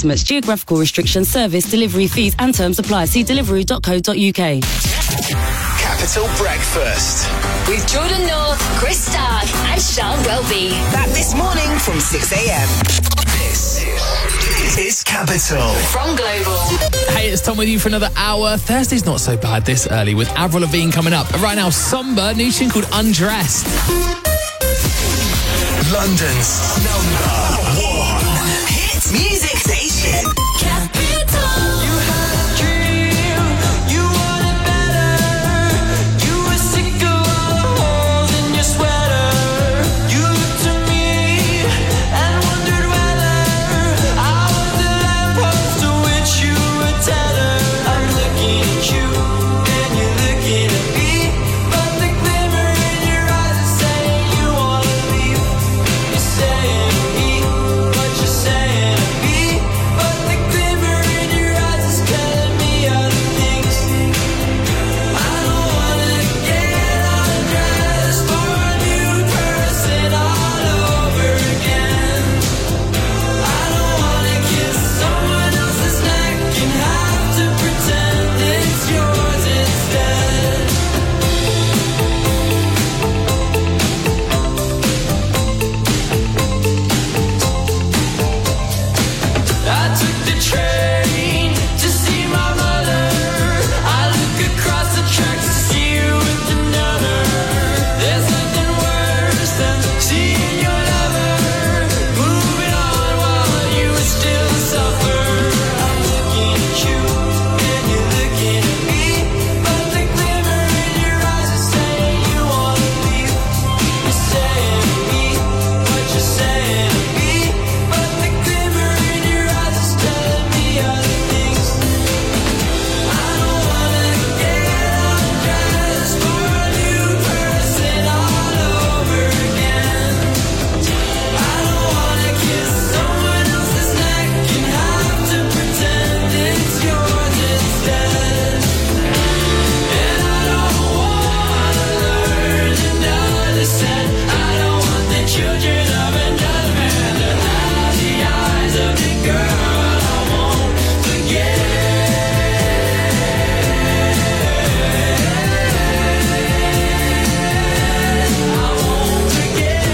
estimates, geographical restrictions, service, delivery fees and terms apply. See deliveroo.co.uk. Capital Breakfast with Jordan North, Chris Stark and Sean Welby. Back this morning from 6 a.m. This is Capital from Global. Hey, it's Tom with you for another hour. Thursday's not so bad this early with Avril Lavigne coming up. Right now, Somber, new tune called Undressed. London's #1 hit music station. Capital. You had a dream, you wanted better. You were sick of all the holes in your sweater. You looked to me and wondered whether I was the lamppost to which you were tethered. I'm looking at you and you're looking at me, but the glimmer in your eyes is saying you wanna leave. You're saying to me what you're saying to me, but the glimmer in your eyes is telling me other things. I don't wanna get undressed for a new person all over again. I don't wanna kiss someone else's neck and have to pretend it's yours instead. I took the train to see my mother. I look across the tracks to see you with another. There's nothing worse than seeing your lover moving on while you still suffer. I'm looking at you and you're looking at me, but the glimmer in your eyes is saying you wanna leave. You're saying to me what you're saying to me, but the glimmer in your eyes is telling me other things. I don't wanna get undressed for a new person all over again. I don't wanna kiss someone else's neck and have to pretend it's yours instead. And I don't wanna learn another set. I don't want the children of another man to have the eyes of the girl I won't forget. I won't forget.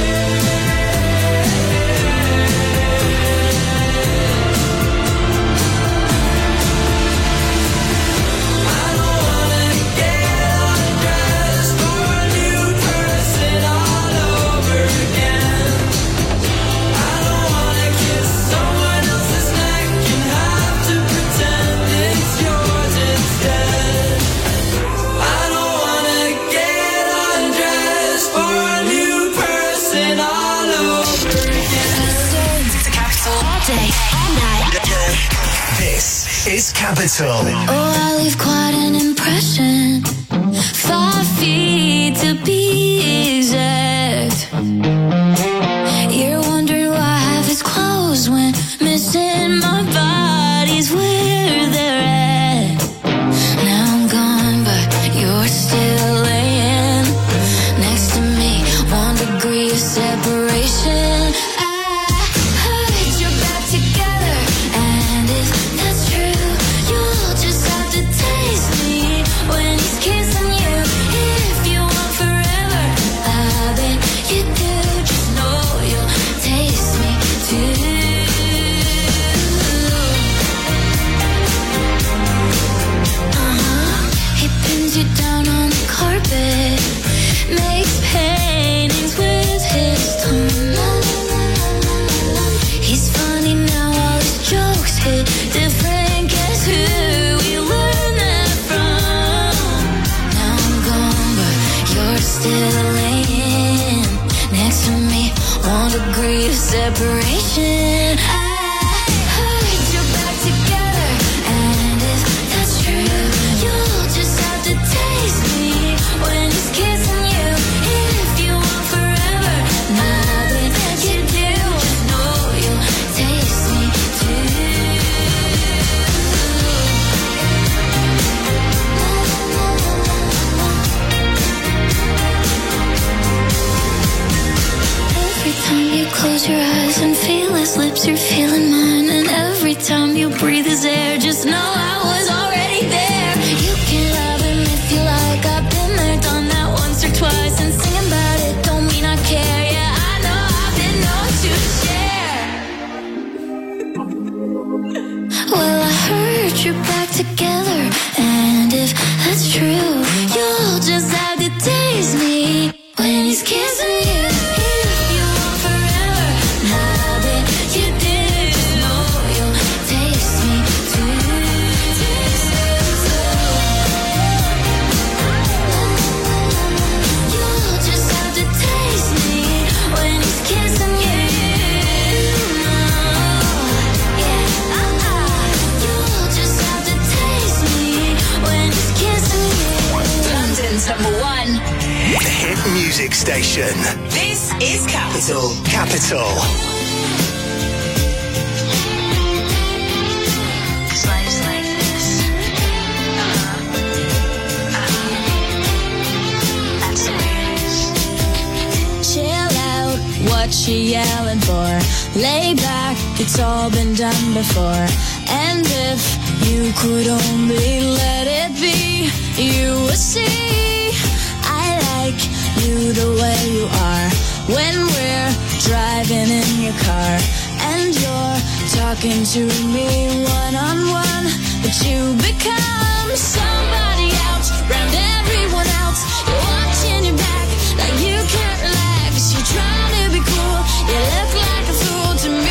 I don't wanna get undressed for a new person all over again. I don't wanna kiss someone else's neck and have to pretend it's yours instead. I don't wanna get undressed for a new person all over again. To Capital all day, all night. This is Capital. Oh, I leave quite an impression. 5 feet to be exact. You're wondering why I have his clothes when missing my body's where they're at. Now I'm gone, but you're still laying next to me. 1 degree of separation. I heard you're back together, and if that's true, you'll just have to taste me when he's kissing you. If you want forever, I bet you do. Just know you'll taste me too. He pins you down on the carpet, makes paintings with his tongue. He's funny now, all his jokes hit different. Guess who we learned that from? Now I'm gone, but you're still laying next to me. 1 degree of separation. I heard you're back together, and if that's true, you'll just have to taste me when he's kissing you. If you want forever, nothing you do. Just know you'll taste me too. Every time you close your eyes and feel you breathe his air, just know I was already there. You can love him if you like, I've been there, done that once or twice, and singing about it don't mean I care. Yeah, I know I've been known to share. Well, I heard you're back together, and if that's true, you'll just have to taste me when he's kissing you. If you want forever, now that you did, just know you'll taste me too. You'll just have to taste me when he's kissing you. You'll just have to taste me when he's kissing you. London's number one. The hit music station. This is Capital. Capital. Cause life's like this. That's the way it is. Chill out, what you yelling for? Lay back, it's all been done before. And if you could only let it be, you would see I like you the way you are. When we're driving in your car and you're talking to me one-on-one, but you become somebody else round everyone else. You're watching your back like you can't relax. You're trying to be cool, you look like a fool to me.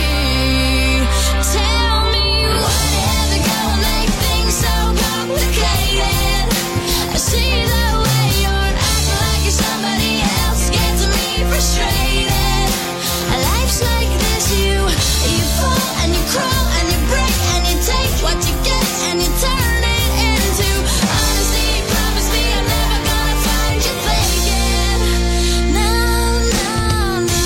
Tell me what ever gonna make things so complicated. I see the way you're acting like you're somebody else, gets me frustrated. Life's like this, you fall and you crawl and you break and you take what you get and you turn it into honesty. Promise me I'm never gonna find you faking. No, no, no.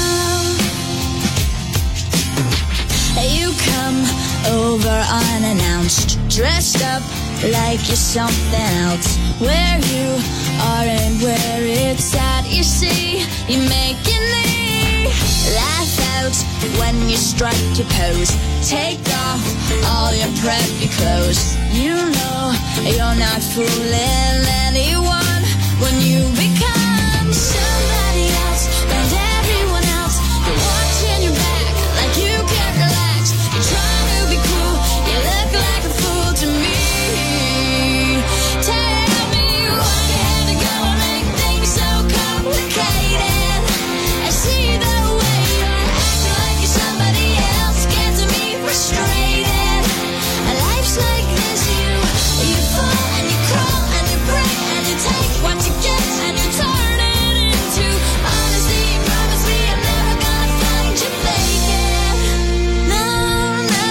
You come over unannounced, dressed up like you're something else. Where you are and where it's at, you see, you're making me laugh out when you strike your pose. Take off all your preppy clothes. You know you're not fooling anyone when you become somebody else and everyone else. You're watching your back like you can't relax. You're trying to be cool, you look like a fool to me. Tell me what had to go and make things so complicated. I see the way you're acting like you're somebody else, gets me frustrated. Life's like this, you fall and you crawl and you break and you take what you get and you turn it into honesty. Promise me I'm never gonna find you faking. No, no,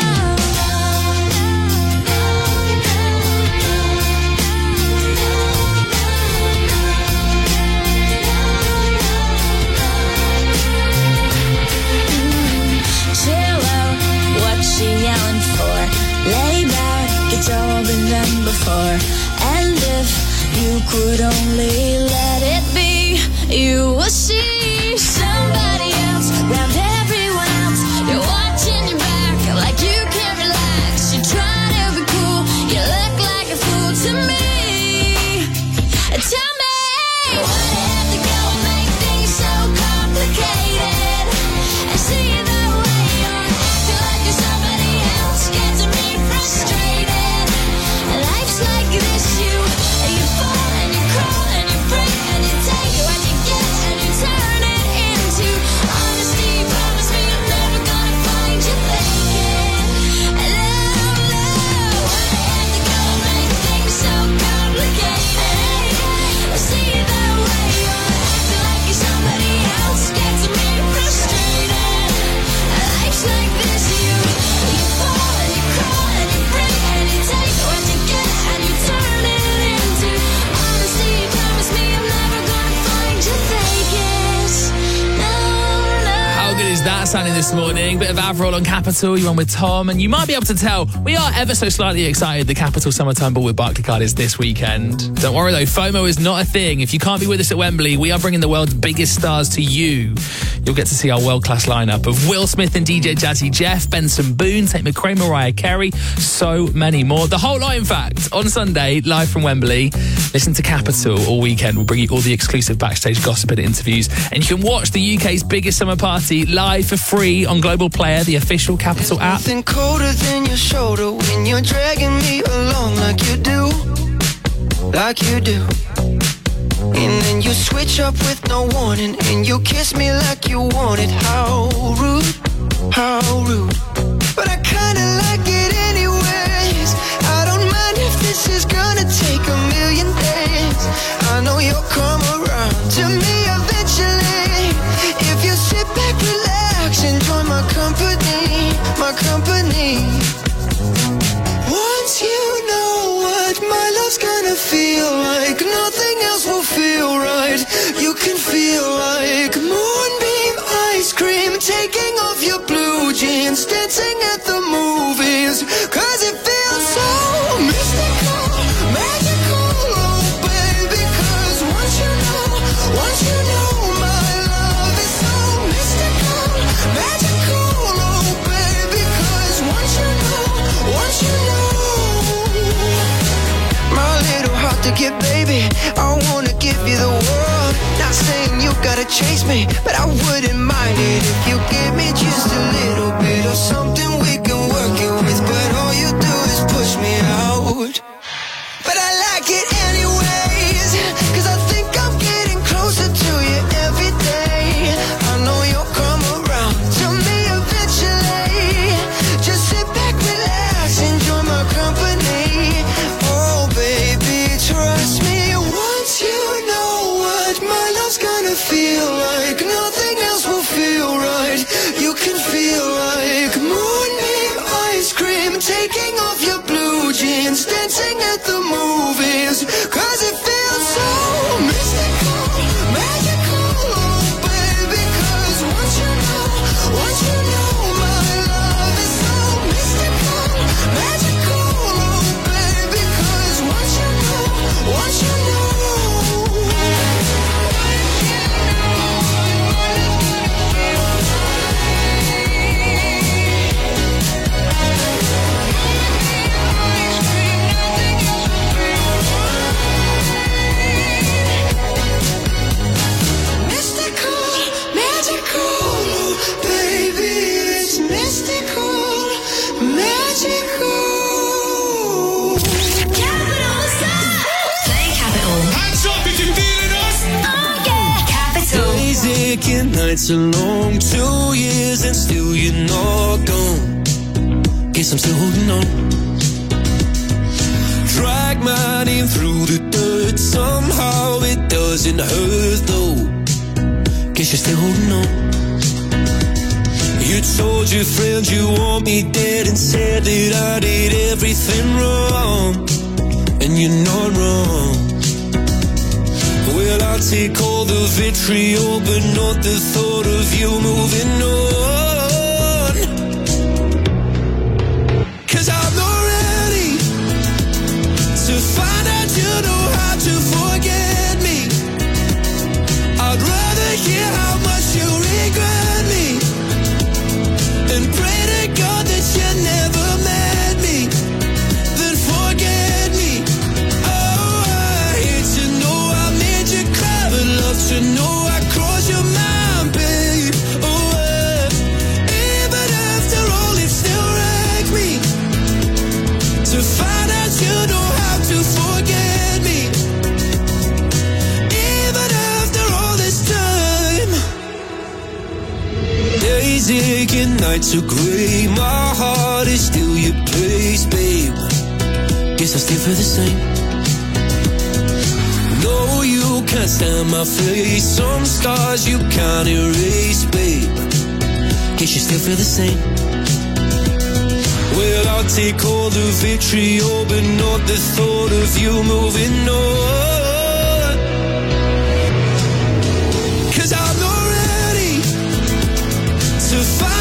chill out, what you yelling for? Lay back, it's all been done before. And if you could only let it be, you will see somebody else round everyone else. You're watching your back like you can't relax. You're trying to be cool, you look like a fool to me. Tell me what had to go and make things so complicated. I see the way you're acting like you're somebody else, gets me frustrated. Life's like this, you fall and you crawl and you break and you take what you get and you turn it into sunny this morning. Bit of Avril on Capital. You're on with Tom, and you might be able to tell we are ever so slightly excited. The Capital Summertime Ball with Barclaycard is this weekend. Don't worry though, FOMO is not a thing. If you can't be with us at Wembley, we are bringing the world's biggest stars to you. You'll get to see our world-class lineup of Will Smith and DJ Jazzy Jeff, Benson Boone, Tate McRae, Mariah Carey, so many more. The whole lot, in fact, on Sunday, live from Wembley. Listen to Capital all weekend. We'll bring you all the exclusive backstage gossip and interviews. And you can watch the UK's biggest summer party live for free on Global Player, the official Capital app. Nothing colder than your shoulder when you're dragging me along like you do. Like you do. And then you switch up with no warning, and you kiss me like you want it. How rude, how rude. But I kinda like it anyways. I don't mind if this is gonna take a million days. I know you'll come around to me eventually. If you sit back, relax, enjoy my company, my company. Once you know what my love's gonna feel like, nothing else will feel right. You can feel like moonbeam ice cream, taking off your blue jeans, dancing at the movies, 'cause it feels so mystical, magical, oh baby. 'Cause once you know my love is so mystical, magical, oh baby. 'Cause once you know my little heart to get, baby, I wanna give you the world. Not saying you gotta chase me, but I wouldn't mind it if you give me just a little bit of something we can work it with. But all you do is push me out. But I like it anyways, 'cause I think I'm getting closer to you every day. I know you'll come around to me eventually. Just sit back, relax, enjoy my company. Oh baby, trust me. Once you know what my love's gonna feel like, nothing else will feel right. You can feel like moonbeam ice cream, taking off your blue jeans, dancing at the movies, 'cause it feels so mystical, magical, oh baby. 'Cause once you know my love is so mystical, magical, oh baby. 'Cause once you know nights are long, 2 years and still you're not gone. Guess I'm still holding on. Drag my name through the dirt, somehow it doesn't hurt though. Guess you're still holding on. You told your friends you want me dead and said that I did everything wrong, and you're not wrong. Well, I'll take all the vitriol, but not the thought of you moving on. 'Cause I'm not ready to find out you know how to forget me. I'd rather hear how much you regret me and pray to God that you never met me, then forget me. Oh, I hate to know I made you cry, but love to know I crossed your mind, babe. Oh, even after all, it still wrecked me to find out you know how to forget me. Even after all this time, days aching, nights are grey, my heart is still your place, babe. Guess I still feel the same. No, you can't stand my face, some scars you can't erase, babe. Guess you still feel the same. Well, I'll take all the vitriol, but not the thought of you moving on. 'Cause I'm not ready to fight.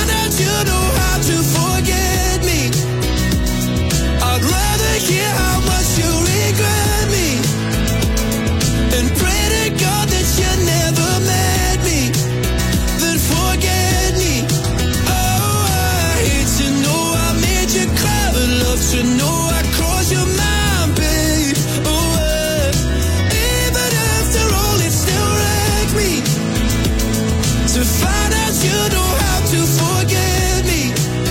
to know I crossed your mind, babe. Oh, even after all, it still wrecks me to find out you know how to forget me.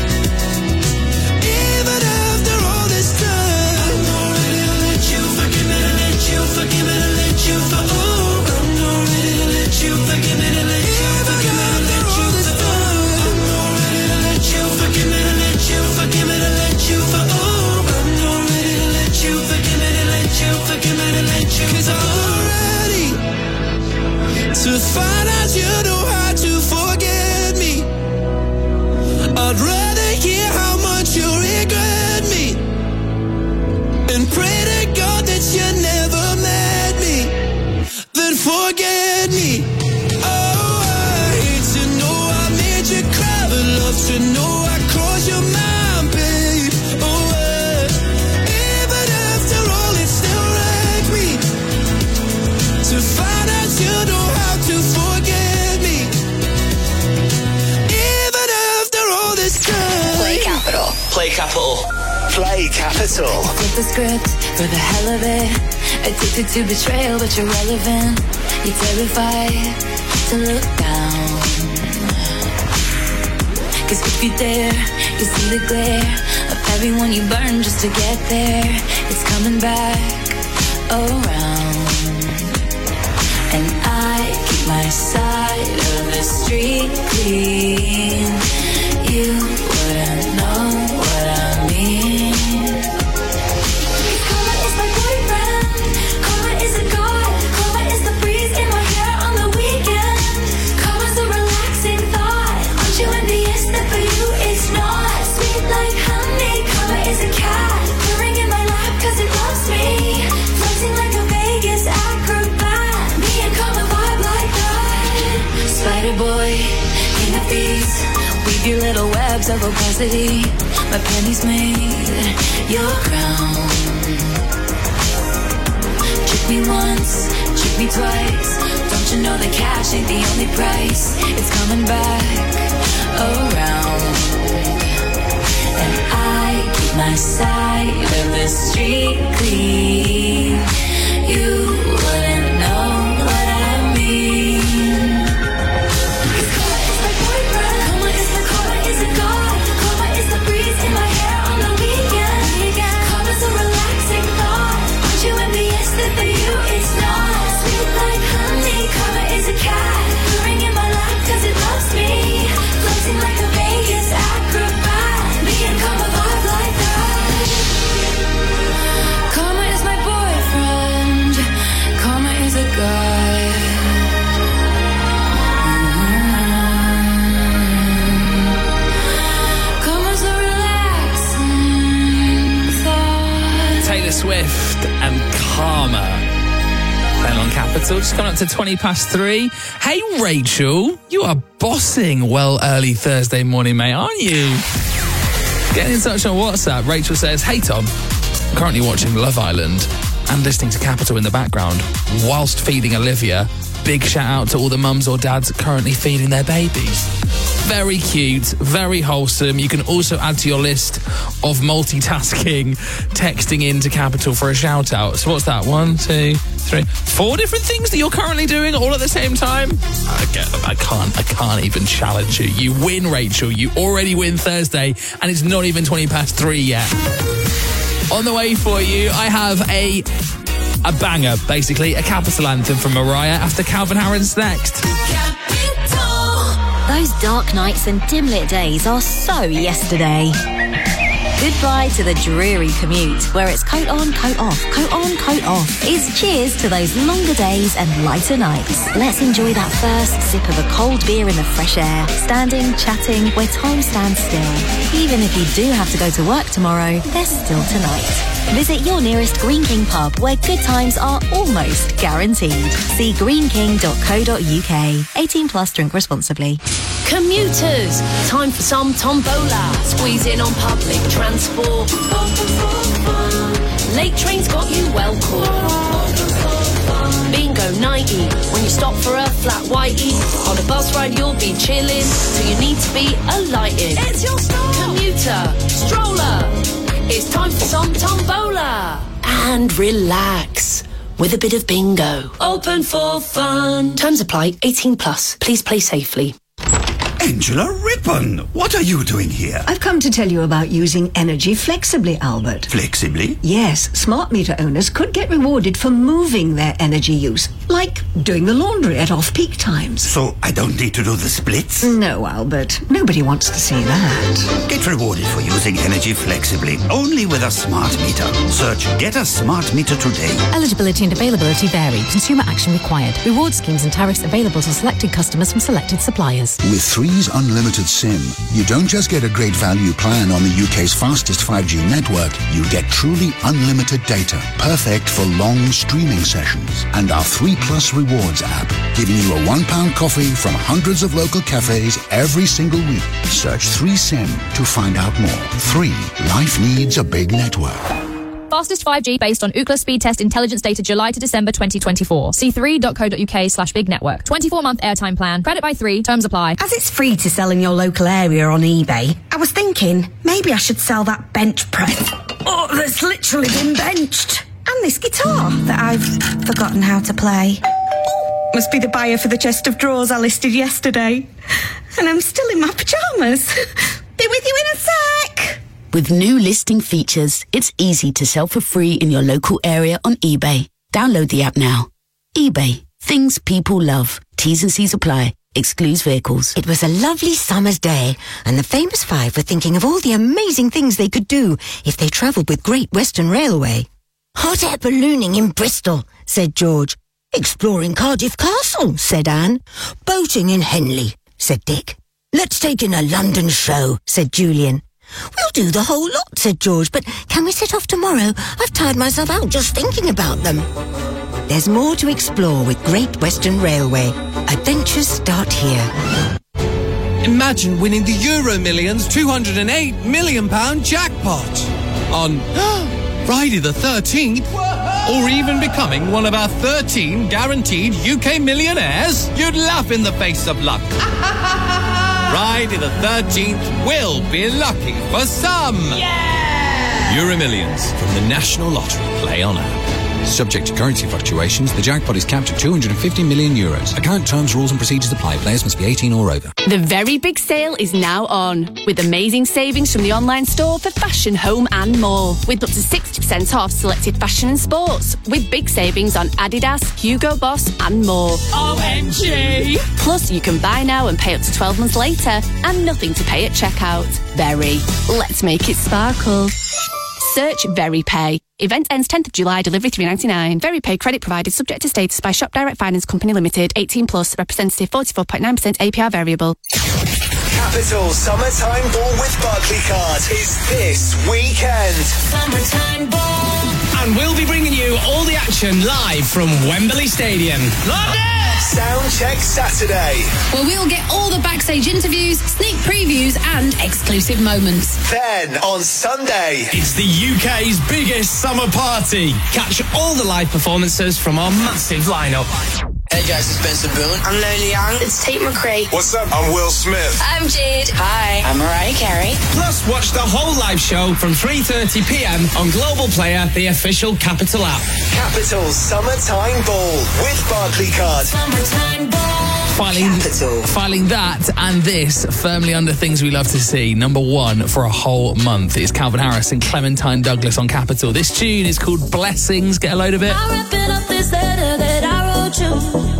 Even after all this time, I'm not ready to let you forgive me, to let you forgive me, to let you for. Oh, I'm not ready to let you forgive me, to let you forgive me, to let you for. I'm not ready to let you forgive me, to let you forgive me, to let you for. Oh, I'm not ready to let you forgive me, to let you forgive me, to let you. 'Cause I'm not ready to find out you know how to forget me. I'd rather hear how much you regret me and pray to God that you never met me than forget me. Oh, I hate to know I made you cry, but love to know I crossed your mind, babe. Oh, even after all, it still wrecks me to find out you know how to forget me. Even after all this time. Play Capital. Play Capital. Play Capital. Flip the script for the hell of it. Addicted to betrayal, but you're relevant. You're terrified to look down. 'Cause if you dare, you see the glare of everyone you burn just to get there. It's coming back around. And I keep my side of the street clean. You wouldn't know what I mean. Karma is my boyfriend. Karma is a god. Karma is the breeze in my hair on the weekend. Karma's a relaxing thought. Aren't you envious that for you it's not? Sweet like honey. Karma is a cat. Purring in my lap 'cause it loves me. Floating like a Vegas acrobat. Me and Karma vibe like that. Spider boy, king of thieves. Weave your little webs of opacity. My pennies made your crown. Trick me once, trick me twice. Don't you know that cash ain't the only price? It's coming back around. And I keep my side of the street clean. You wouldn't know what I mean. Swift and Karma. Then on Capital, just coming up to 3:20. Hey, Rachel, you are bossing well early Thursday morning, mate, aren't you? Getting in touch on WhatsApp, Rachel says, hey, Tom, I'm currently watching Love Island and listening to Capital in the background whilst feeding Olivia. Big shout out to all the mums or dads currently feeding their babies. Very cute, very wholesome. You can also add to your list of multitasking, texting into Capital for a shout out. So what's that? 1, 2, 3, 4 different things that you're currently doing all at the same time? I can't even challenge you. You win, Rachel. You already win Thursday, and it's not even 3:20 yet. On the way for you, I have a banger, basically, a Capital anthem from Mariah after Calvin Harris next. Those dark nights and dim-lit days are so yesterday. Goodbye to the dreary commute, where it's coat on, coat off, coat on, coat off. It's cheers to those longer days and lighter nights. Let's enjoy that first sip of a cold beer in the fresh air, standing, chatting, where time stands still. Even if you do have to go to work tomorrow, there's still tonight. Visit your nearest Green King pub, where good times are almost guaranteed. See greenking.co.uk. 18 plus, drink responsibly. Commuters, time for some tombola. Squeeze in on public transport. Late trains got you well caught. Bingo 90, when you stop for a flat whitey. On a bus ride you'll be chilling, so you need to be alighted. It's your stop. Commuter, stroller, it's time time for some tombola. And relax with a bit of bingo. Open for fun. Terms apply. 18 plus. Please play safely. Angela Rippon, what are you doing here? I've come to tell you about using energy flexibly, Albert. Flexibly? Yes, smart meter owners could get rewarded for moving their energy use, like doing the laundry at off-peak times. So I don't need to do the splits? No, Albert. Nobody wants to see that. Get rewarded for using energy flexibly, only with a smart meter. Search Get a Smart Meter today. Eligibility and availability vary. Consumer action required. Reward schemes and tariffs available to selected customers from selected suppliers. With Three's Unlimited SIM, you don't just get a great value plan on the UK's fastest 5G network, you get truly unlimited data, perfect for long streaming sessions. And our 3 Plus Rewards app, giving you a £1 coffee from hundreds of local cafes every single week. Search 3SIM to find out more. 3. Life needs a big network. Fastest 5G based on Ookla speed test intelligence data July to December 2024. See 3.co.uk/big network. 24-month airtime plan. Credit by 3. Terms apply. As it's free to sell in your local area on eBay, I was thinking maybe I should sell that bench press. Oh, that's literally been benched. And this guitar that I've forgotten how to play. Oh, must be the buyer for the chest of drawers I listed yesterday. And I'm still in my pyjamas. Be with you in a sec. With new listing features, it's easy to sell for free in your local area on eBay. Download the app now. eBay. Things people love. T's and C's apply. Excludes vehicles. It was a lovely summer's day, and the famous five were thinking of all the amazing things they could do if they travelled with Great Western Railway. Hot air ballooning in Bristol, said George. Exploring Cardiff Castle, said Anne. Boating in Henley, said Dick. Let's take in a London show, said Julian. We'll do the whole lot, said George, but can we set off tomorrow? I've tired myself out just thinking about them. There's more to explore with Great Western Railway. Adventures start here. Imagine winning the Euro Millions £208 million jackpot on Friday the 13th, or even becoming one of our 13 guaranteed UK millionaires. You'd laugh in the face of luck. Friday the 13th will be lucky for some. Yeah! Euro Millions from the National Lottery. Play on app. Subject to currency fluctuations, the jackpot is capped at €250 million. Account terms, rules and procedures apply. Players must be 18 or over. The very big sale is now on, with amazing savings from the online store for fashion, home and more. With up to 60% off selected fashion and sports. With big savings on Adidas, Hugo Boss and more. OMG! Plus, you can buy now and pay up to 12 months later, and nothing to pay at checkout. Very. Let's make it sparkle. Search VeryPay. Event ends 10th of July, delivery $3.99. VeryPay credit provided subject to status by Shop Direct Finance Company Limited, 18 plus, representative 44.9% APR variable. Capital Summertime Ball with Barclaycard is this weekend. Summertime Ball. And we'll be bringing you all the action live from Wembley Stadium. Soundcheck Saturday. Where we'll get all the backstage interviews, sneak previews and exclusive moments. Then on Sunday, it's the UK's biggest summer party. Catch all the live performances from our massive lineup. Hey guys, it's Benson Boone. I'm Lily Young. It's Tate McRae. What's up? I'm Will Smith. I'm Jade. Hi, I'm Mariah Carey. Plus, watch the whole live show from 3:30 p.m. on Global Player, the official Capital app. Capital Summertime Ball with Barclaycard. Summertime Ball. Filing that and this firmly under things we love to see. Number one for a whole month is Calvin Harris and Clementine Douglas on Capital. This tune is called Blessings. Get a load of it. I'm wrapping up this letter that I wrote you.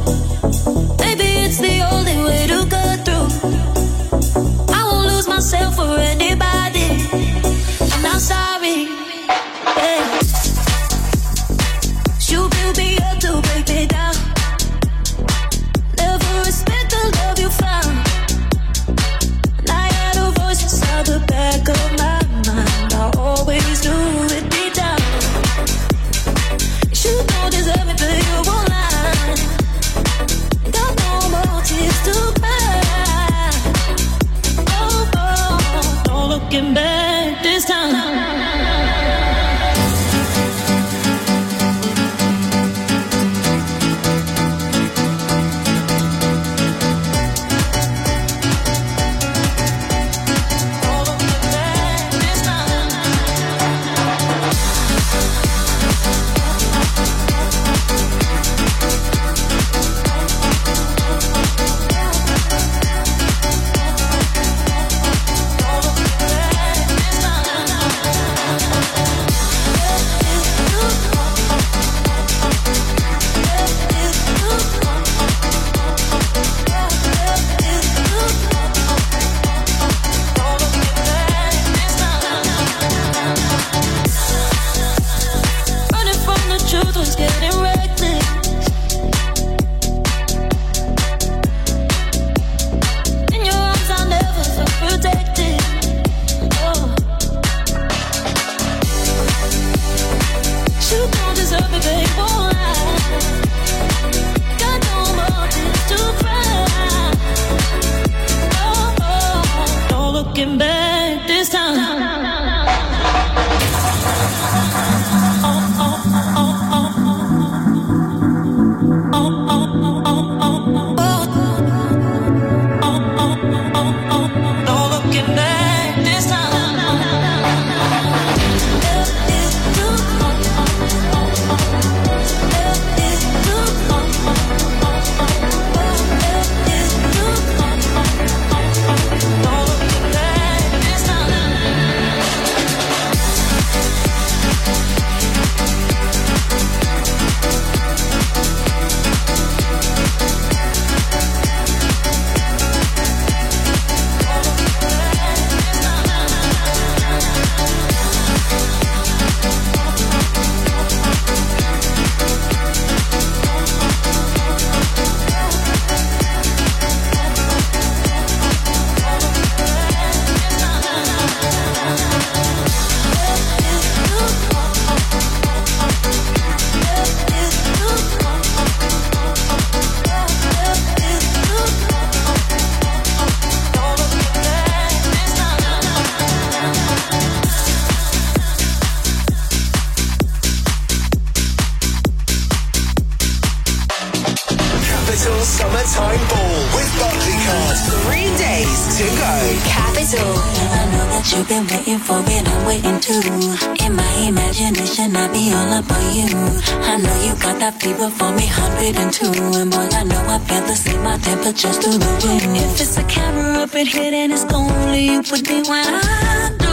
Maybe it's the only way to go through. I won't lose myself for anybody. I'm not sorry. Yeah. You build me up to break me down. Never respect the love you found. And I had a voice inside the back of my mind. I always do it deep down. You don't deserve it, but you won't lie. Got no more tears to cry. Oh, oh, no looking back. Summertime Ball with Barclaycard. 3 days to go. Capital. I know that you've been waiting for it, I'm waiting too. In my imagination, I'll be all up on you. I know you got that fever for me, 102. And boy, I know I feel the same, my temperature's through the roof. If it's a camera up in here, then it's only you with me when I do.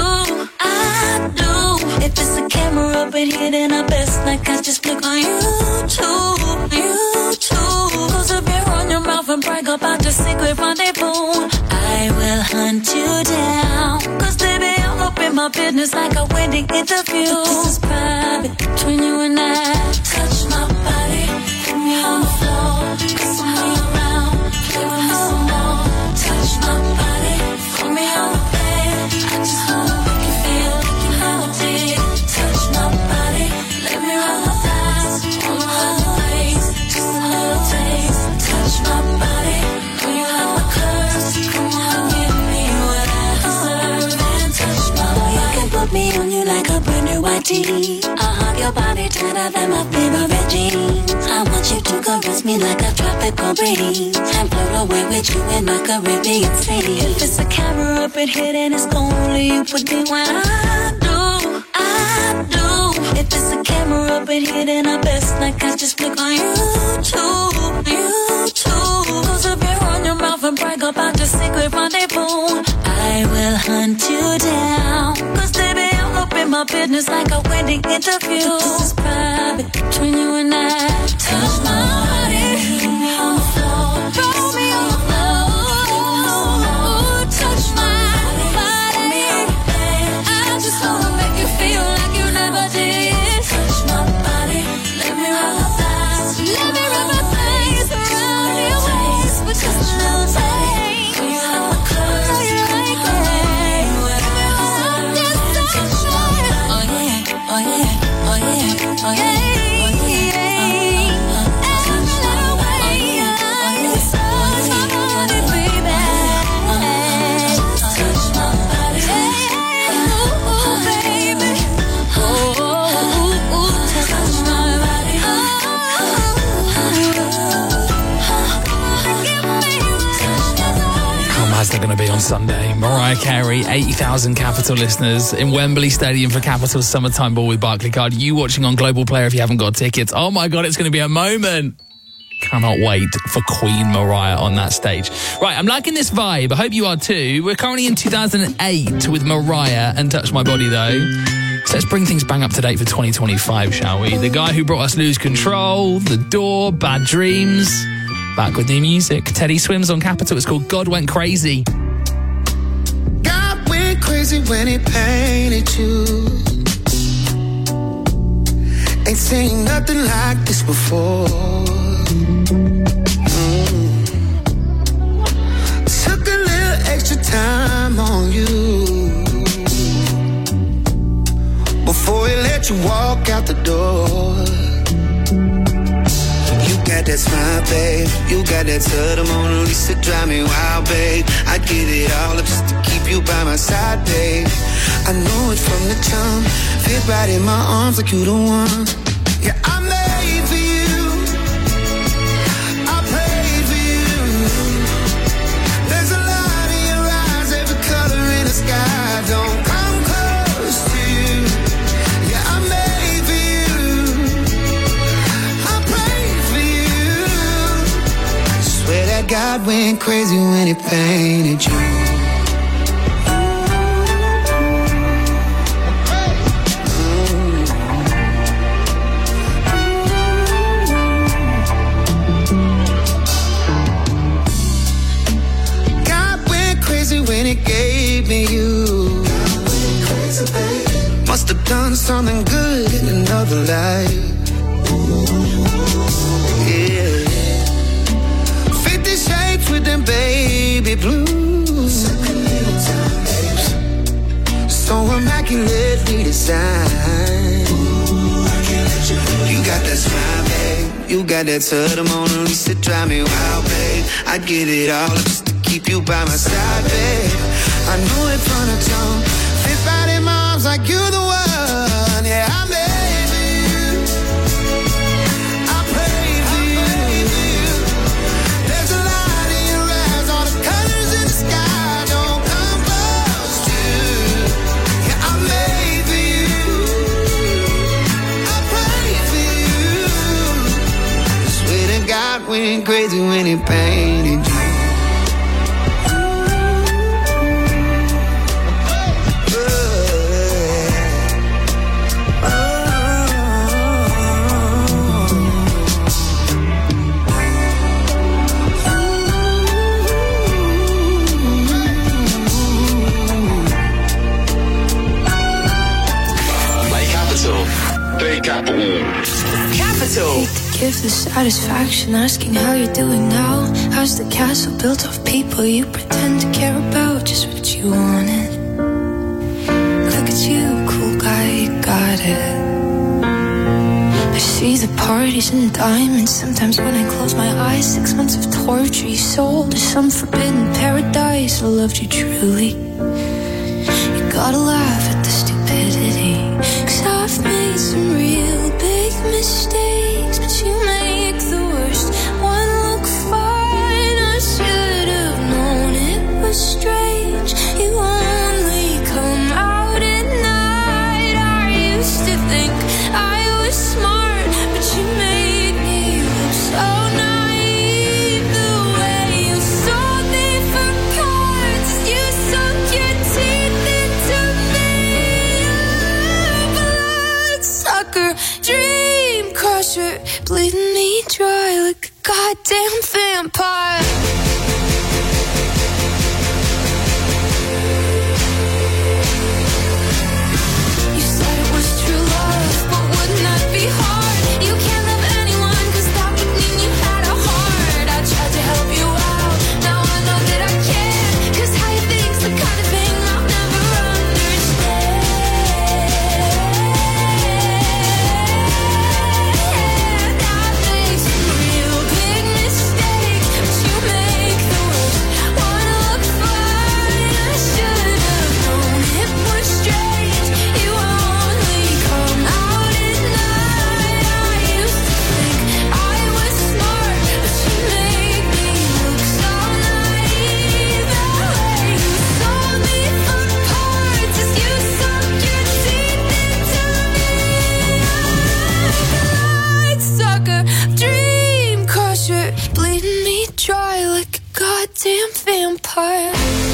If it's a camera up in here, then I best like I just click on YouTube. Cause if you run your mouth and brag about your secret rendezvous, I will hunt you down. Cause baby, I'm up in my business like a wedding interview. But this is private between you and I. Touch my body, put me on the floor, kiss me around, play with me some more. Touch my body, put me on the bed. I just wanna make you feel like you never did. Touch my body, let me roll my thighs, all over the place, just a little taste. Touch my body, know you have my curves. Come on, give me what I deserve and touch my body. You can put me on you like a brand new white tee. I'll hug your body tighter than my favorite jeans. I want you to caress me like a tropical breeze and float away with you in my Caribbean sea. If it's a camera up in here, then it's only you with me when I do. If it's a camera up in here, then I best like I just click on YouTube. Cause if you run your mouth and brag about your secret rendezvous, I will hunt you down. Cause baby, I'm up in my business like a wedding interview. This is private between you and I. Touch my body, put me on the floor, throw me on the floor. Touch my body, I just wanna make you feel like you never did. Touch my body, let me rub my thighs, let me rub my thighs around your waist with just a little taste. You have my curves, so you like it. Touch my body, oh yeah, oh yeah, oh yeah, oh yeah. How's that going to be on Sunday? Mariah Carey, 80,000 Capital listeners in Wembley Stadium for Capital's Summertime Ball with Barclaycard. You watching on Global Player if you haven't got tickets. Oh my God, it's going to be a moment. Cannot wait for Queen Mariah on that stage. Right, I'm liking this vibe. I hope you are too. We're currently in 2008 with Mariah and Touch My Body though. So let's bring things bang up to date for 2025, shall we? The guy who brought us Lose Control, The Door, Bad Dreams. Back with new music. Teddy Swims on Capital. It's called God Went Crazy. God went crazy when he painted you. Ain't seen nothing like this before. Took a little extra time on you before he let you walk out the door. Got that smile, babe. You got that to the Mona Lisa, drive me wild, babe. I'd give it all up just to keep you by my side, babe. I know it from the jump. Fit right in my arms like you the one. Yeah, I'm made for you. I prayed for you. There's a light in your eyes, every color in the sky. Don't come close to you. Yeah, I'm made for you. I prayed for you. Swear that God went crazy when he painted you. When it gave me you, must have done something good in another life. Yeah, 50 shades with them baby blues, so immaculately designed. You got that smile, babe. You got that to the Mona Lisa, drive me wild, babe. I'd give it all up just to keep you by my side, babe. I know it from the jump. Fit right in my arms like you're the one. Yeah, I made for you. I prayed for you. There's a light went crazy when it painted you. Capital. Hate to give the satisfaction asking how you're doing now. How's the castle built of people you pretend to care about? Just what you wanted. Look at you, cool guy, you got it. I see the parties and diamonds. Sometimes when I close my eyes, 6 months of torture you sold to some forbidden paradise. I loved you truly. You gotta laugh at the stupidity, 'cause I've made some real big mistakes, but you make the worst one look fine. I should have known it was strange. You only come out at night. I used to think I was smart, but you made me look so naive. The way you sold me for parts, you sunk your teeth into me. Bloodsucker, dream crusher, bleeding me dry like a goddamn vampire. You said it was true love, but wouldn't that be hard? You can't love anyone, 'cause that would mean you had a heart. I tried to help you out, now I know that I can't, 'cause how you think's the kind of thing I'll never understand. I made some real big mistakes, but you make the worst one look fine. I should have known it was strange. You only come out at night. I used to think I was smart, but you made me look so naive. The way you sold me for parts is you sunk your teeth into me. Bloodsucker, dream crusher, bleeding me dry like a goddamn vampire.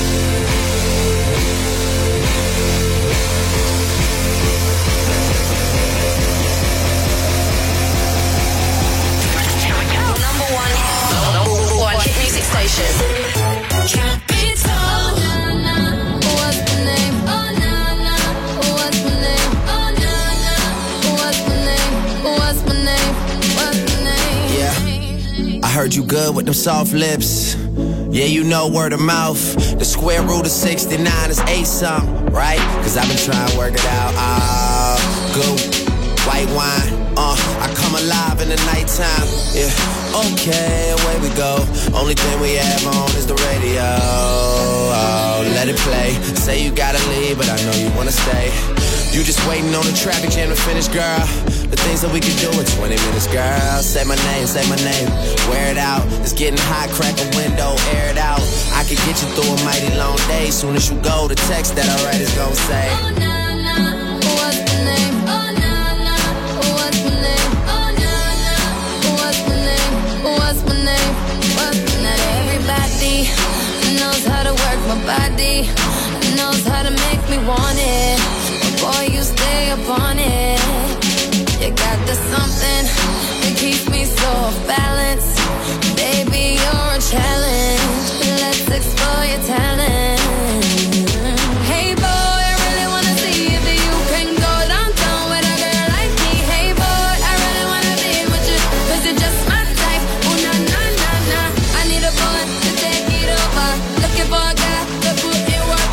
Number one hit music station. Capital. What's the name? Oh na na. What's my name? Oh na na. What's my name? What's my name? What's my name? Yeah, I heard you good with them soft lips. Yeah, you know word of mouth. The square root of 69 is 8 something, right? 'Cause I've been trying to work it out. Good white wine. I come alive in the nighttime. Yeah, okay, away we go. Only thing we have on is the radio. Oh, let it play. Say you gotta leave, but I know you wanna stay. You just waiting on the traffic jam to finish, girl. The things that we could do in 20 minutes, girl. Say my name, wear it out. It's getting hot, crack a window, air it out. I could get you through a mighty long day. Soon as you go, the text that I write is gonna say, Oh na na. What's my name? Oh na na. What's my name? Oh na na. What's my name? What's my name? What's my name? Everybody knows how to work my body, knows how to make me want it. Boy, you stay up on it. You got the something that keeps me so off balance. Baby, you're a challenge. Let's explore your talent. Hey boy, I really wanna see if you can go downtown with a girl like me. Hey boy, I really wanna be with you, 'cause you're just my type. Oh na na na na. I need a boy to take it over. Looking for a guy to put in work.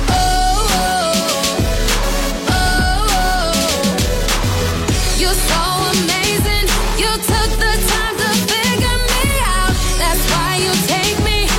You're so amazing. You took the time to figure me out. That's why you take me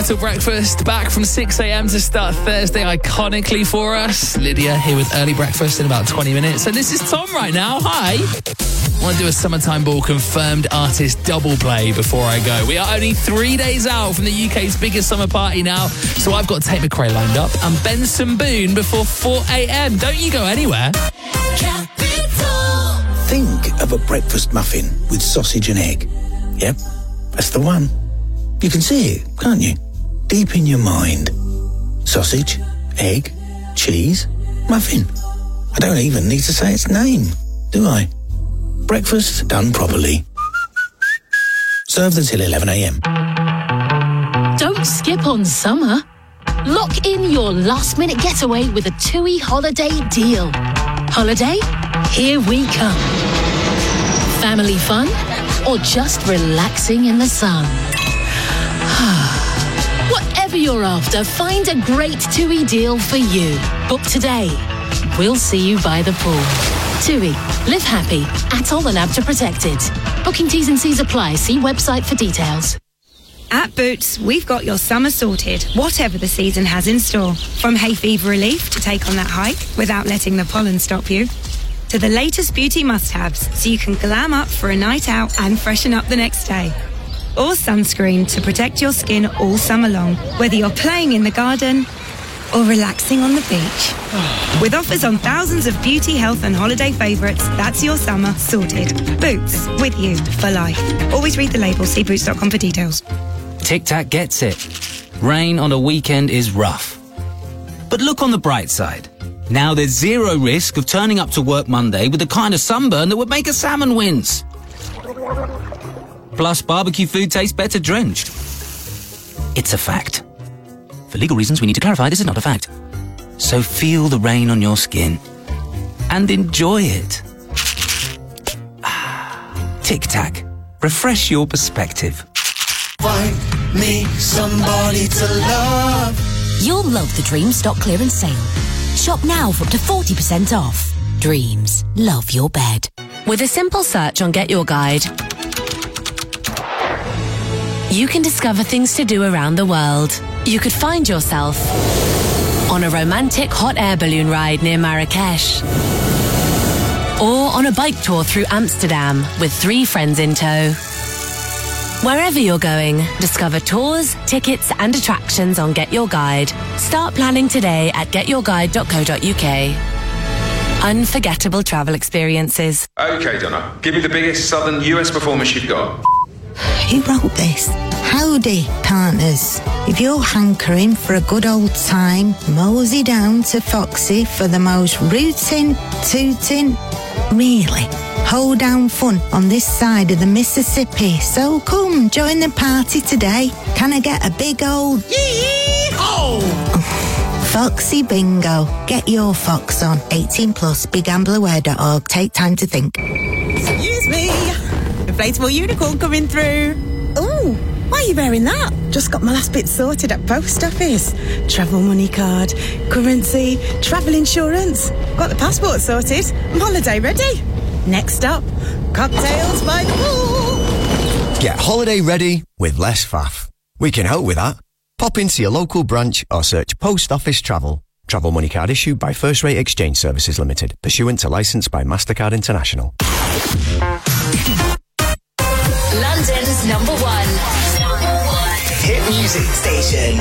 Capital Breakfast, back from 6 a.m. to start Thursday iconically for us. Lydia here with early breakfast in about 20 minutes. And this is Tom right now. Hi. I want to do a Summertime Ball confirmed artist double play before I go. We are only 3 days out from the UK's biggest summer party now. So I've got Tate McRae lined up and Benson Boone before 4 a.m. Don't you go anywhere. Think of a breakfast muffin with sausage and egg. Yep, that's the one. You can see it, can't you? Deep in your mind. Sausage, egg, cheese, muffin. I don't even need to say its name, do I? Breakfast done properly. Served until 11 a.m. Don't skip on summer. Lock in your last-minute getaway with a TUI holiday deal. Holiday? Here we come. Family fun? Or just relaxing in the sun? Whatever you're after, find a great TUI deal for you. Book today. We'll see you by the pool. TUI. Live happy. Atoll and ABTA protected. Booking T's and C's apply. See website for details. At Boots, we've got your summer sorted, whatever the season has in store. From hay fever relief to take on that hike without letting the pollen stop you, to the latest beauty must-haves so you can glam up for a night out and freshen up the next day. Or sunscreen to protect your skin all summer long, whether you're playing in the garden or relaxing on the beach. With offers on thousands of beauty, health and holiday favourites, that's your summer sorted. Boots, with you for life. Always read the label, see boots.com for details. Tic Tac gets it. Rain on a weekend is rough. But look on the bright side. Now there's zero risk of turning up to work Monday with the kind of sunburn that would make a salmon wince. Plus, barbecue food tastes better drenched. It's a fact. For legal reasons, we need to clarify this is not a fact. So feel the rain on your skin and enjoy it. Tic Tac. Refresh your perspective. Find me somebody to love. You'll love the Dreams stock clearance sale. Shop now for up to 40% off. Dreams. Love your bed. With a simple search on Get Your Guide, you can discover things to do around the world. You could find yourself on a romantic hot air balloon ride near Marrakesh, or on a bike tour through Amsterdam with 3 friends in tow. Wherever you're going, discover tours, tickets and attractions on Get Your Guide. Start planning today at getyourguide.co.uk. Unforgettable travel experiences. OK, Donna, give me the biggest southern US performance you've got. Who wrote this? Howdy, partners. If you're hankering for a good old time, mosey down to Foxy for the most rootin', tootin', really hoedown fun on this side of the Mississippi. So come, join the party today. Can I get a big old yee-haw? Foxy Bingo. Get your fox on. 18 plus, BigGambleAware.org. Take time to think. Excuse me. Inflatable unicorn coming through. Ooh, why are you wearing that? Just got my last bit sorted at post office. Travel money card, currency, travel insurance. Got the passport sorted. I'm holiday ready. Next up, cocktails by the pool. Get holiday ready with less faff. We can help with that. Pop into your local branch or search Post Office Travel. Travel money card issued by First Rate Exchange Services Limited, pursuant to licence by MasterCard International. London's number one hit music station.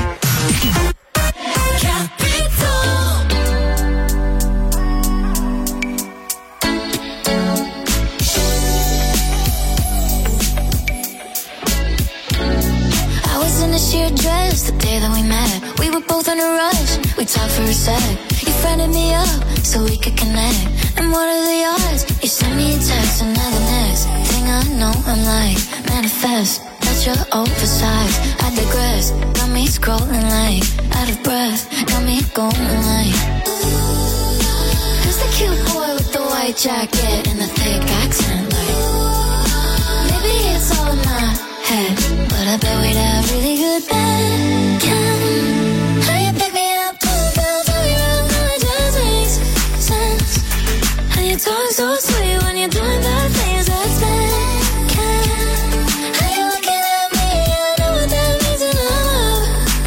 I was in a sheer dress the day that we met. We were both in a rush. We talked for a sec. You friended me up so we could connect. And what are the odds? You sent me a text and now the next thing I know I'm like, manifest. That you're oversized. I digress. Got me scrolling like out of breath. Got me going like, who's the cute boy with the white jacket and the thick accent? Like, maybe it's all in my head, but I bet we'd have really good bed. How you pick me up, pull down, turn me around, now it just makes sense. How you talk so sweet when you're doing bad things, that's bad. How you looking at me, I know what that means, and I love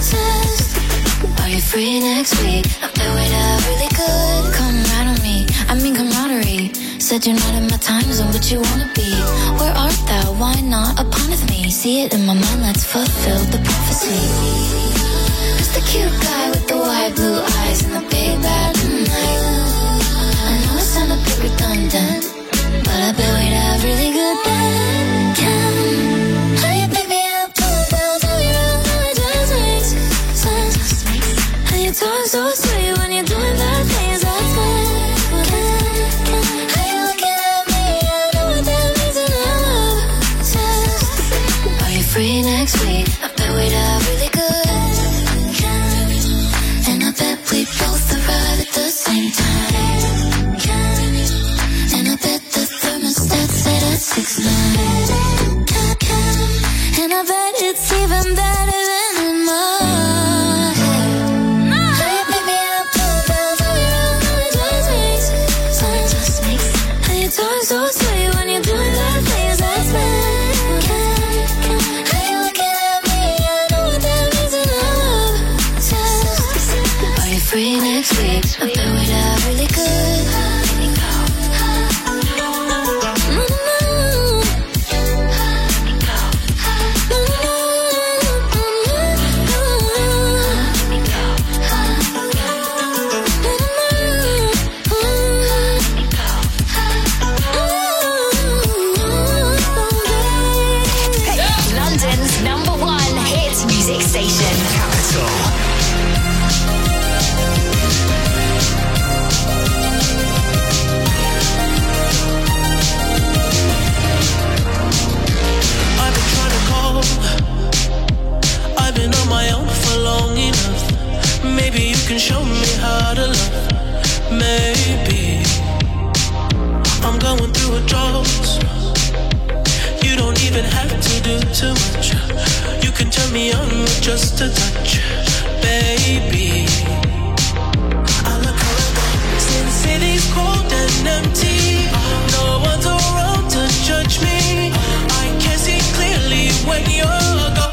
next week. I bet we'd have really good. Come right on me, I mean camaraderie. Said you're not in my time zone, but you wanna be. Where art thou? Why not upon with me? See it in my mind, let's fulfill the prophecy. Who's the cute guy with the wide blue eyes and the big bad night? I know it sound a bit redundant, but I bet we'd have really good then. How you pick me up, pull it down, tell me around, how it just makes sense. How you talk so sweet when you're doing bad things, that's good. How you looking at me, I know what that means and I love obsessed. Are you free next week? I bet we'd have really good. And I bet we both arrive at the same time. And I bet the thermostat set at 6'9". And I bet it's even better than in my head. How you pick me up, pull it down, tell me around, how it just makes sense. How you talk so sweet when you're doing that things that's bad. How you looking at me, I know what that means and I love obsessed. Are you free next week? I bet we'd have really good. London's number one hit music station. Capital. I've been trying to call. I've been on my own for long enough. Maybe you can show me how to love. Maybe I'm going through a drought. You don't even have to do too much. You can turn me on with just a touch, baby. I look around, since city's cold and empty. No one's around to judge me. I can see clearly when you're gone.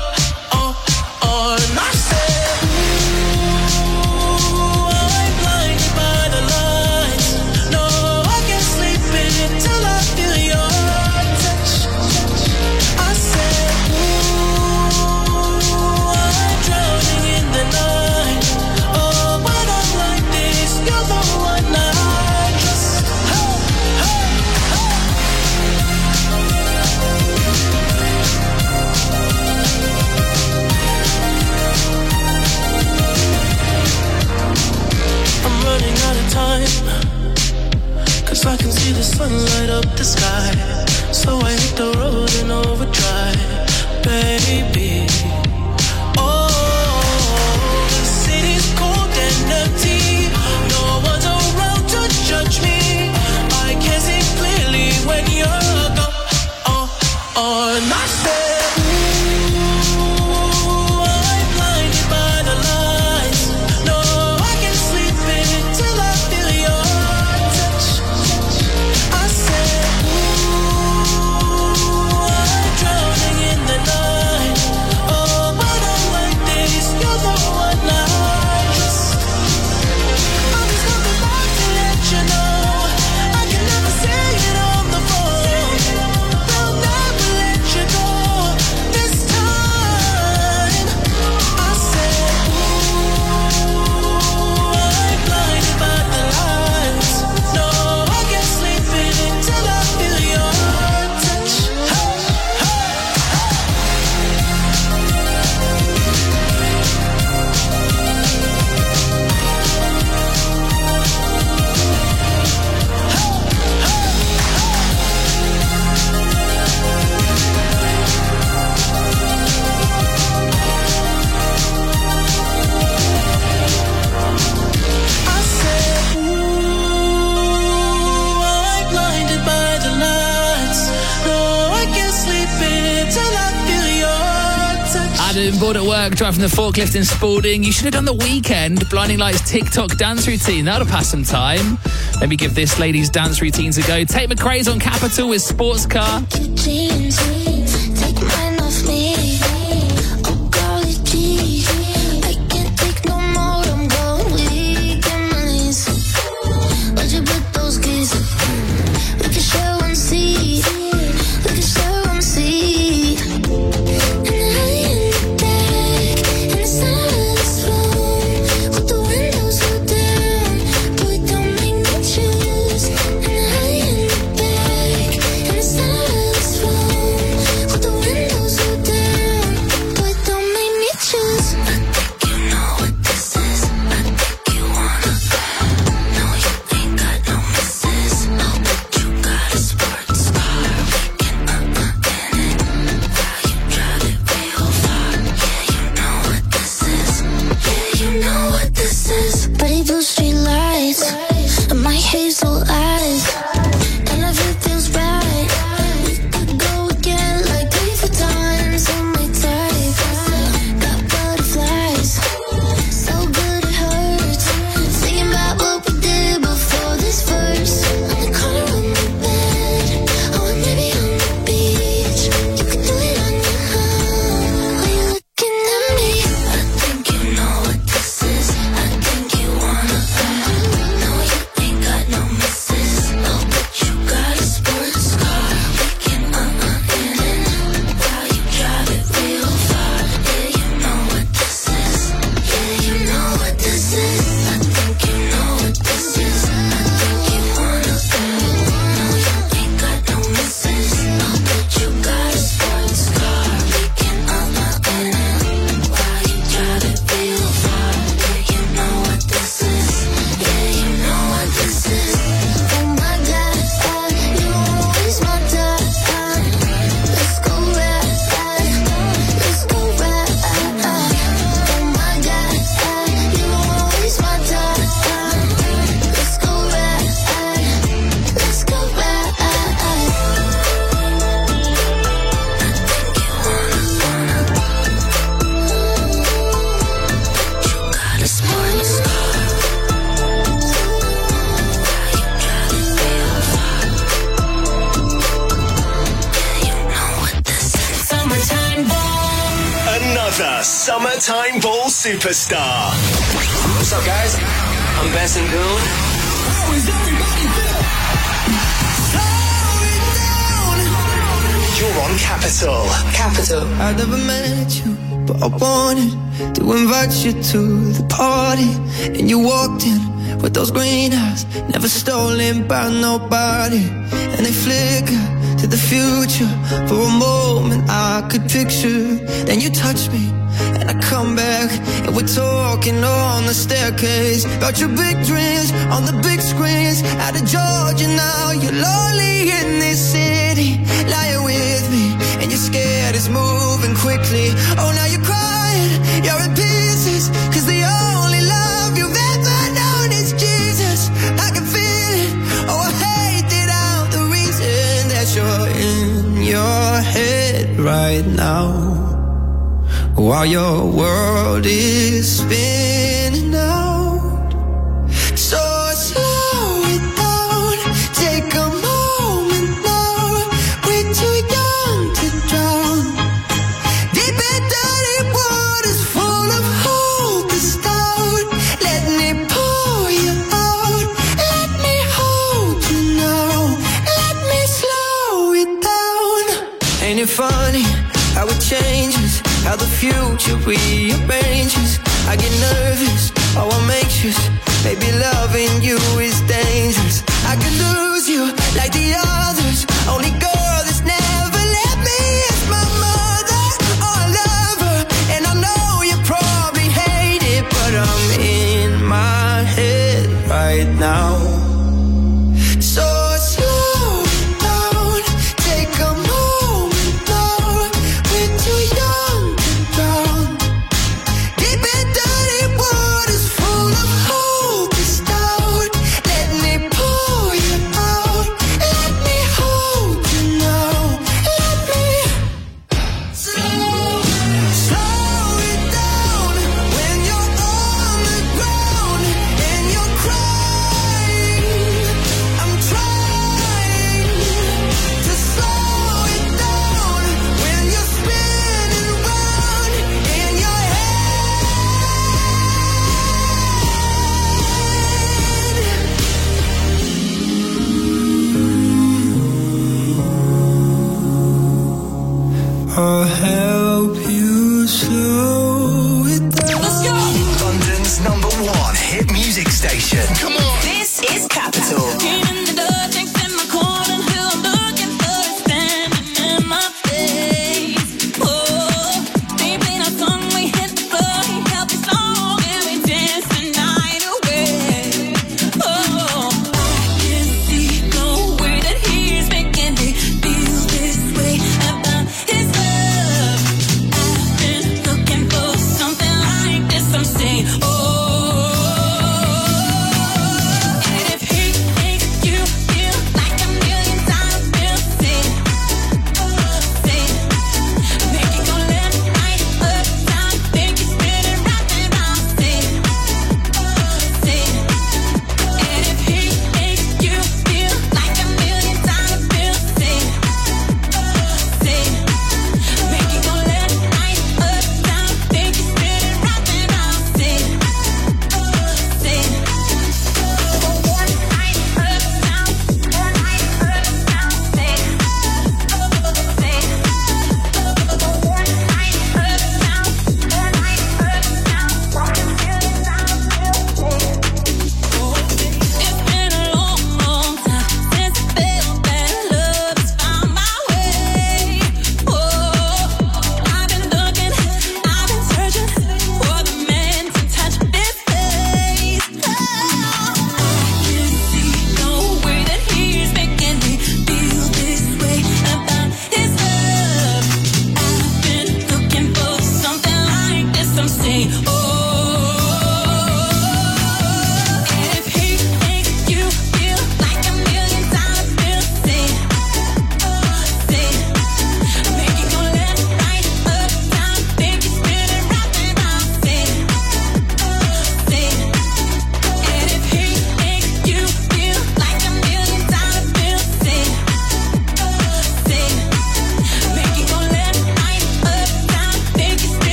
I said, ooh, I'm blinded by the lights. No, I can't sleep until I feel your touch. I said, ooh, I'm drowning in the night. Oh, when I'm like this, you're the one I trust. Hey, hey, hey. I'm running out of time, 'cause I can see the sun light up the sky. So I hit the road in overdrive, baby. Oh, the city's cold and empty. No one's around to judge me. I can see clearly when you're gone. And I said, ooh, I'm blinded by the lights. No, I can't sleep until I feel your touch. I said, ooh, I'm drowning in the night. Oh, when I'm like this, you're the one I trust. I'm just coming back to let you know I can never say it on the phone. They'll never let you go this time. I said, ooh, I'm blinded by the lights. No, I can't sleep until I feel your touch. Hey, I said, ooh, I'm blinded by the lights. No, I can't sleep until I feel your touch. Adam, bored at work, driving the forklift in Spalding. You should have done the weekend. Blinding Lights TikTok dance routine. That'll pass some time. Maybe give this lady's dance routines a go. Tate McRae's on Capital with Sports Car. Jeans, take mine off me. Oh, golly gee, I can't take no more. I'm going Summertime Ball Superstar. What's up, guys? I'm Benson Boone. How is everybody feeling? You're on Capital. I never met you, but I wanted to invite you to the party. And you walked in with those green eyes, never stolen by nobody. And they flicker to the future. For a moment I could picture. Then you touch me and I come back, and we're talking on the staircase about your big dreams on the big screens. Out of Georgia now, you're lonely in this city, lying with me, and you're scared it's moving quickly. Oh, now you're crying, you're in pieces, cause the only love you've ever known is Jesus. I can feel it, oh, I hate it out, the reason that you're in your head right now, while your world is spinning out. So slow it down, take a moment now. We're too young to drown. Deep and dirty waters full of hope to start. Let me pour you out. Let me hold you now. Let me slow it down. Ain't it funny how it changes, how the future rearranges? I get nervous, oh I'm anxious. Maybe loving you is dangerous. I could lose you like the others. Only girl that's never let me is my mother. Oh, I love her, and I know you probably hate it, but I'm in my head right now. So slow it down, take a moment now. We're too young to drown. Deep and dirty waters full of hope to start. Let me pour you out. Let me hold you now. Let me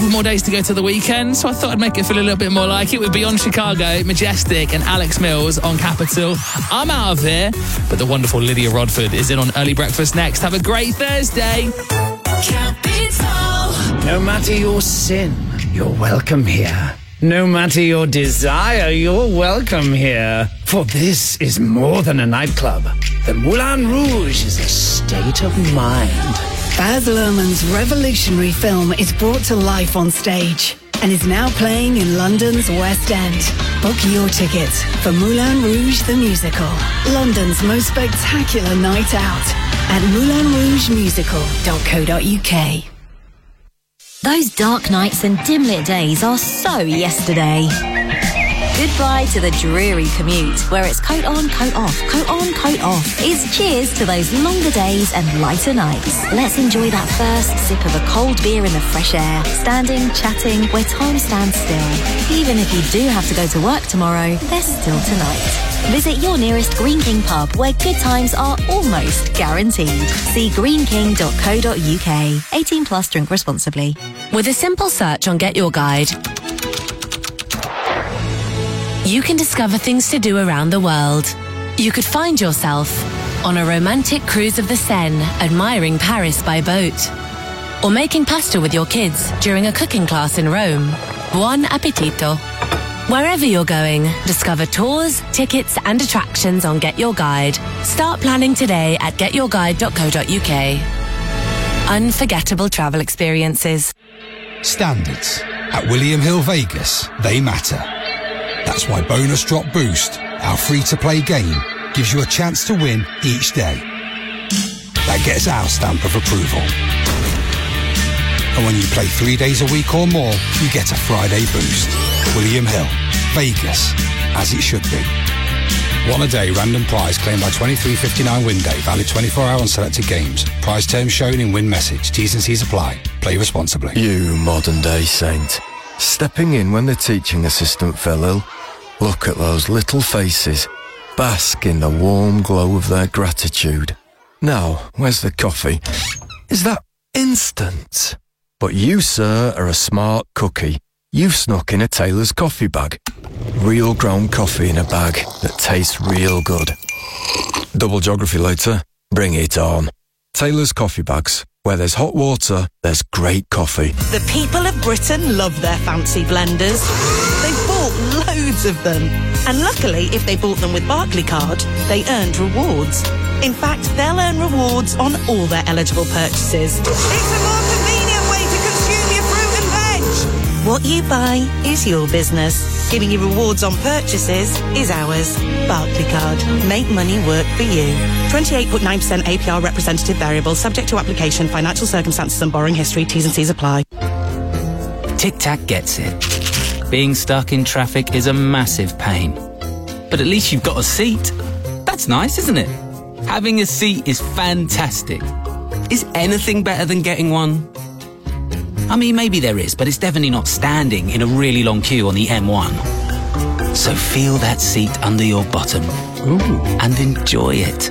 couple more days to go to the weekend, so I thought I'd make it feel a little bit more like it with Beyond Chicago, Majestic and Alex Mills on Capital. I'm out of here, but the wonderful Lydia Rodford is in on Early Breakfast next. Have a great Thursday. Capital. No matter your sin, you're welcome here. No matter your desire, you're welcome here. For this is more than a nightclub. The Moulin Rouge is a state of mind. Baz Luhrmann's revolutionary film is brought to life on stage and is now playing in London's West End. Book your tickets for Moulin Rouge the Musical, London's most spectacular night out at moulinrougemusical.co.uk. Those dark nights and dim-lit days are so yesterday. Goodbye to the dreary commute, where it's coat on, coat off, coat on, coat off. It's cheers to those longer days and lighter nights. Let's enjoy that first sip of a cold beer in the fresh air, standing, chatting, where time stands still. Even if you do have to go to work tomorrow, there's still tonight. Visit your nearest Green King pub, where good times are almost guaranteed. See greenking.co.uk. 18 plus, drink responsibly. With a simple search on Get Your Guide, you can discover things to do around the world. You could find yourself on a romantic cruise of the Seine, admiring Paris by boat. Or making pasta with your kids during a cooking class in Rome. Buon appetito. Wherever you're going, discover tours, tickets and attractions on Get Your Guide. Start planning today at getyourguide.co.uk. Unforgettable travel experiences. Standards. At William Hill Vegas, they matter. That's why Bonus Drop Boost, our free-to-play game, gives you a chance to win each day. That gets our stamp of approval. And when you play 3 days a week or more, you get a Friday boost. William Hill, Vegas, as it should be. One a day random prize claimed by 23.59 win day, valid 24 hour on selected games. Prize terms shown in win message. T's and C's apply. Play responsibly. You modern day saint. Stepping in when the teaching assistant fell ill. Look at those little faces. Bask in the warm glow of their gratitude. Now, where's the coffee? Is that instant? But you, sir, are a smart cookie. You've snuck in a Taylor's coffee bag. Real ground coffee in a bag that tastes real good. Double geography later? Bring it on. Taylor's coffee bags. Where there's hot water, there's great coffee. The people of Britain love their fancy blenders. They've bought loads of them. And luckily, if they bought them with Barclaycard, they earned rewards. In fact, they'll earn rewards on all their eligible purchases. It's a more convenient way to consume your fruit and veg. What you buy is your business. Giving you rewards on purchases is ours. Barclaycard. Make money work for you. 28.9% APR representative variable, subject to application, financial circumstances and borrowing history. T's and C's apply. Tic Tac gets it. Being stuck in traffic is a massive pain. But at least you've got a seat. That's nice, isn't it? Having a seat is fantastic. Is anything better than getting one? I mean, maybe there is, but it's definitely not standing in a really long queue on the M1. So feel that seat under your bottom. Ooh. And enjoy it.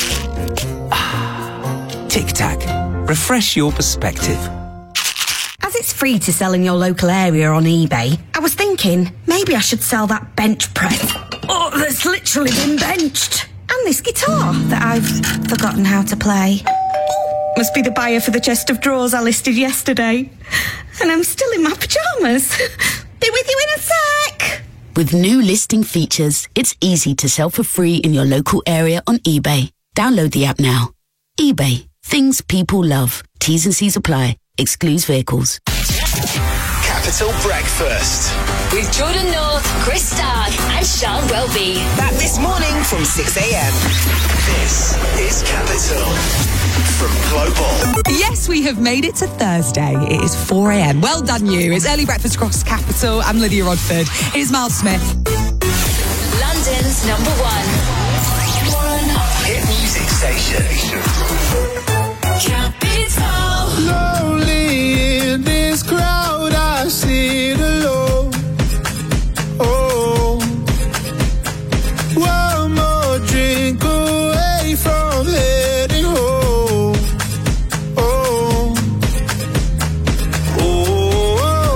Tic Tac. Refresh your perspective. As it's free to sell in your local area on eBay, I was thinking maybe I should sell that bench press. Oh, that's literally been benched. And this guitar that I've forgotten how to play. Must be the buyer for the chest of drawers I listed yesterday. And I'm still in my pyjamas. Be with you in a sec. With new listing features, it's easy to sell for free in your local area on eBay. Download the app now. eBay. Things people love. T's and C's apply. Excludes vehicles. Capital Breakfast with Jordan North, Chris Stark, and Sean Welby. Back this morning from 6 a.m. This is Capital from Global. Yes, we have made it to Thursday. It is 4 a.m. Well done, you. It's Early Breakfast across Capital. I'm Lydia Rodford. Here's Miles Smith. London's number one hit music station. Capital. Lonely in this crowd, I sit alone. Oh, one more drink away from heading home. Oh, oh,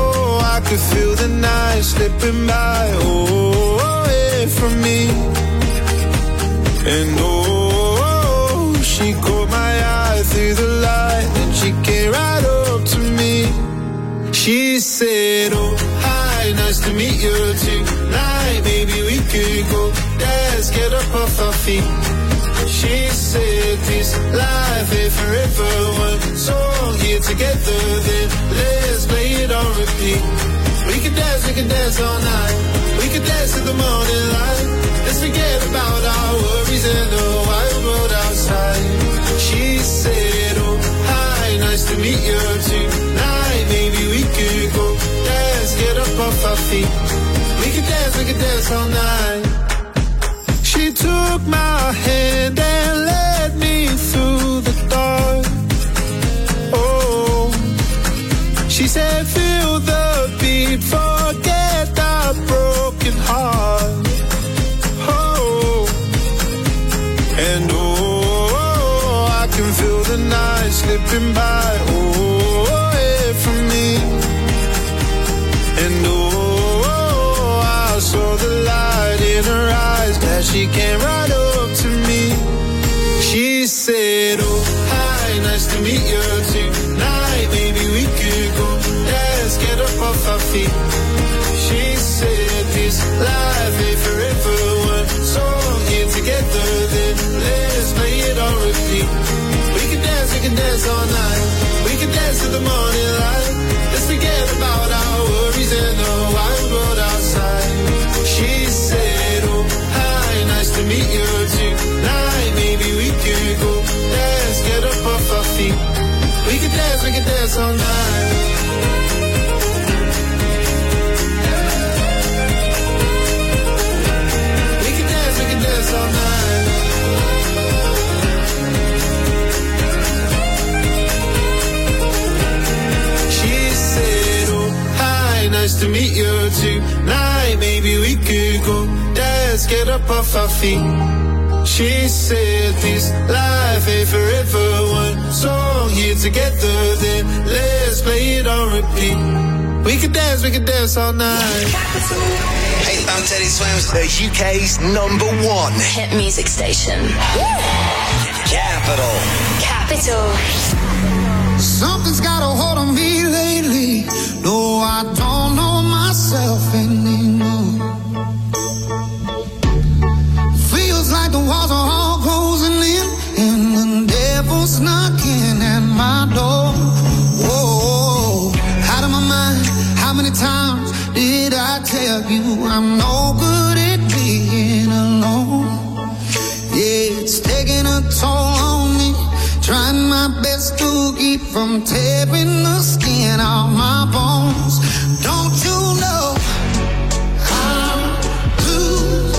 to meet you tonight. Maybe we could go dance, get up off our feet. She said this life ain't forever. One song here together, then let's play it on repeat. We could dance all night. We could dance to the morning light. Let's forget about our worries and the wild world outside. She said, oh, hi, nice to meet you tonight. Maybe we could go dance, get up off our feet. We could dance all night. She took my hand and led me through the dark. Oh, she said, feel the beat, forget that broken heart. Oh, and oh, I can feel the night slipping by. Oh, away from me. And oh, I saw the light in her eyes that she came right up to me. She said, oh, hi, nice to meet you tonight. Maybe we could go dance, get up off our feet. She said this life ain't forever. One song here together, then let's play it on repeat. We can dance all night. We can dance to the morning light. Let's forget about our worries and the wild world outside. She said, oh, hi, nice to meet you tonight. Maybe we could go dance, get up off our feet. We can dance all night. We can dance all night. She said, oh, hi, nice to meet you tonight. Maybe we could go dance, get up off our feet. She said this life ain't forever. One song here together, then let's play it on repeat. We could dance all night. Hey, I'm Teddy Swims, the UK's #1 hit music station. Capital. Something's got a hold on me lately. No, I don't know myself anymore. Feels like the walls are all closing in, and the devil's knocking at my door. Whoa, out of my mind. How many times did I tell you I'm no good at being alone? Yeah, it's taking a toll on me. Trying my best to keep from tearing the skin off my bones. Don't you know I'm lose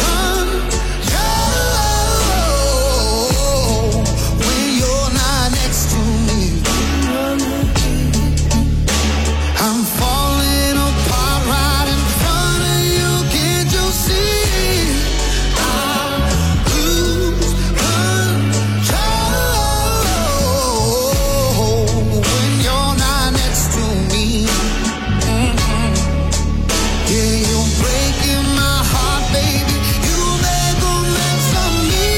control when you're not next to me? I'm falling apart right in front of you. Can't you see? I lose control when you're not next to me. Yeah, you're breaking my heart, baby. You make a mess of me.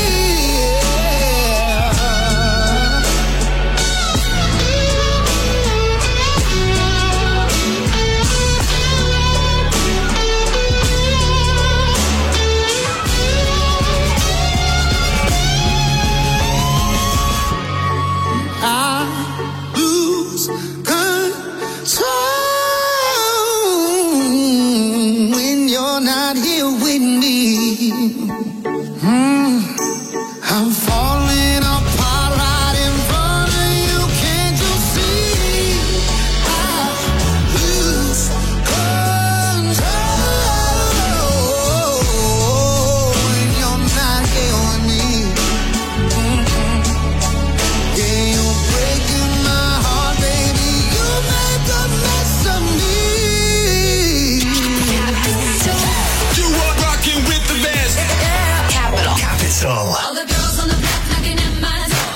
I lose control when you're not here with me. I'm falling apart right in front of you. Can't you see? I lose control when you're not here with me. Yeah, you're breaking my heart, baby. You make a mess of me. You are rocking with the best. Capital. All the girls on the block knocking at my door.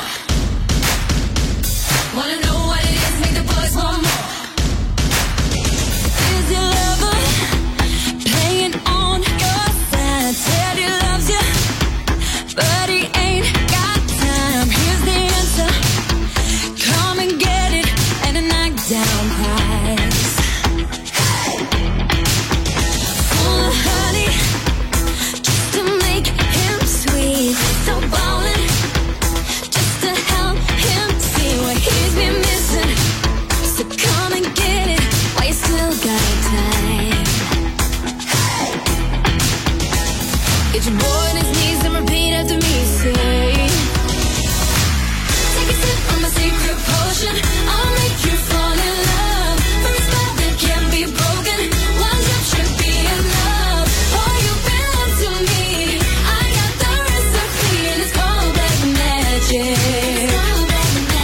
Wanna know what it is, make the boys want more. Is your lover playing on your side? Said he loves you, but he ain't got time. Here's the answer. Come and get it at a knockdown price. Get your boy on his knees and repeat after me. Say, take a sip of my secret potion.